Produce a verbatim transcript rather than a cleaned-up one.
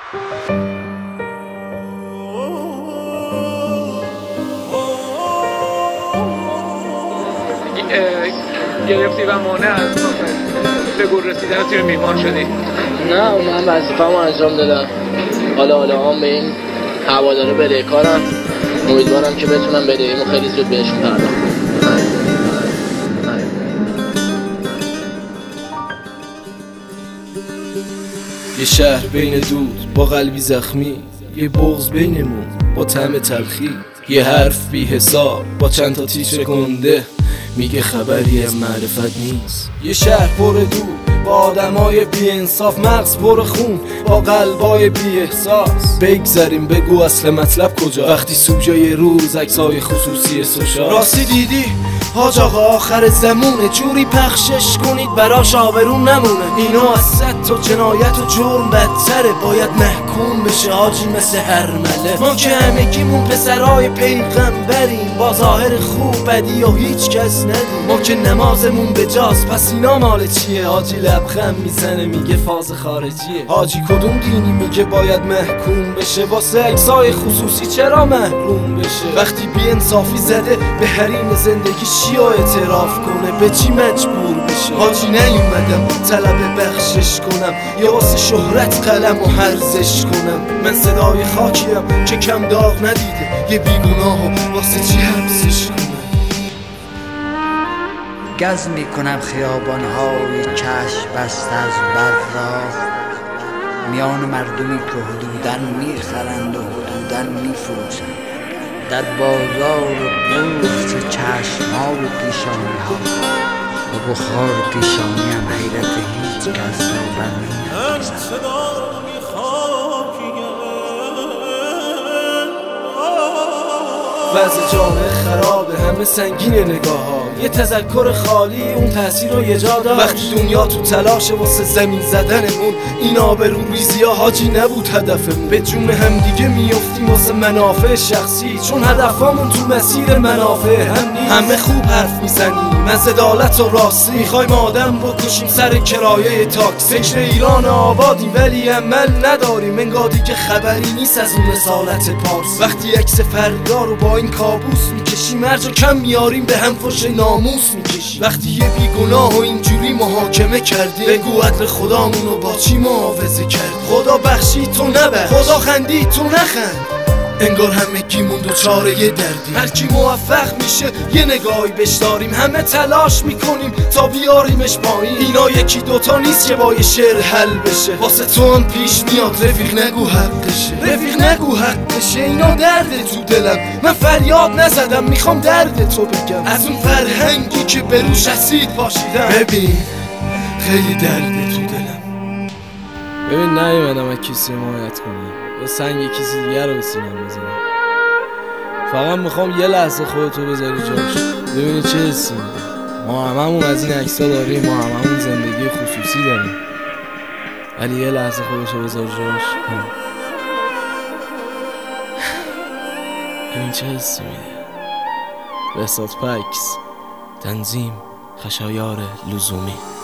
گرفتی و مانع از به گور رسیدن تیم میهمان شدی؟ نه من وظیفه‌مو انجام دادم. حالا حالا هم به این هوادارا بدهکارم. امیدوارم که بتونم بدهیمو خیلی زود بهشون پرداخت کنم. یه شهر بین دود با قلبی زخمی، یه بغض بینمون با طعم تلخی، یه حرف بی حساب با چند تا تیتر گنده میگه خبری از معرفت نیست. یه شهر پر دود با آدمای بی انصاف، مغز پر خون با قلبای بی احساس. بگذاریم بگو اصل مطلب کجا وقتی صبح جای روز عکسای خصوصی سوشال. راستی دیدی حاج آقا آخر زمونه، جوری پخشش کنید براش آبرون نمونه. اینو از صد تا جنایت و جرم بدتره، باید محکوم بشه حاجی مثل هرمله. ما که همگیمون پسرای پیغمبریم، با ظاهر خوب بدی و هیچ کس ندیم. ما که نمازمون به جاست، پس اینا مال چیه؟ حاجی لبخند میزنه میگه فاز خارجیه. حاجی کدوم دینی میگه باید محکوم بشه؟ واسه عکسای خصوصی چرا محروم بشه؟ وقتی بی انصافی زده به حریم زندگی چی اعتراف کنه؟ به چی مجبور بشه؟ حاجی نیومدم طلب بخشش کنم یا واسه شهرت قلم و هرزش کنم. من صدای خاکیم که کم داغ ندیده یه بیگناهو واسه چی حبسش کنم؟ گز میکنم خیابانهای چشم بسته از برق را، میان مردمی که حدودن میخرند و حدودن میفروشند. در بازار بورس چشم‌ها و پیشانی‌ها و بخار پیشانی هم حیرت هیچ کس را برنمی‌دارد. وضع جامعه خرابه، همه سنگینه نگاه ها، یه تذکر خالی اون تاثیر رو یه جا داشت. وقتی دنیا تو تلاشه واسه زمین زدنمون، این آبرو ریزی ها حاجی نبود هدفمون. به جون هم دیگه میافتیم واسه منافع شخصی، چون هدفامون تو مسیر منافع هم نیست. همه خوب حرف میزنیم از عدالت و راستی، میخوایم آدم بکشیم سر کرایه تاکسی. فکر ایران آبادیم ولی عمل نداریم، انگاری که خبری نیست از اون رسالت پارس. وقتی عکس فردا رو با این کابوس میکشیم، هر جا کم میاریم به هم فش ناموس میکشیم. وقتی یه بیگناه و اینجوری محاکمه کردیم، بگو عدل خدامونو با چی معاوضه کرد؟ خدا بخشی تو نبخش، خدا خندی تو نخند. انگار همگیمون دوچاره یه دردیم، هر کی موفق میشه یه نگاهی بهش داریم. همه تلاش میکنیم تا بیاریمش پایین، اینا یکی دوتا نیست که با یه شعر حل بشه. واسه تو هم پیش میاد رفیق نگو حقشه، رفیق نگو حقشه. اینا درد تو دلم، من فریاد نزدم میخوام درد تو بگم. از اون فرهنگی که بروش اسید پاشیدم، ببین خیلی درد تو دلم. ببین نیومدم از کسی حمایت کنم یا سنگ کسی دیگر رو به سینم بزنم. فقط میخوام یه لحظه خودتو بذاری جاش، ببینی چه حسی میده. ما هممون از این عکس‌ها داریم، ما هممون زندگی خصوصی داریم، ولی یه لحظه خودتو بذار جاش، ببین چه حسی میده. بهزاد پکس، تنظیم خشایار لزومی.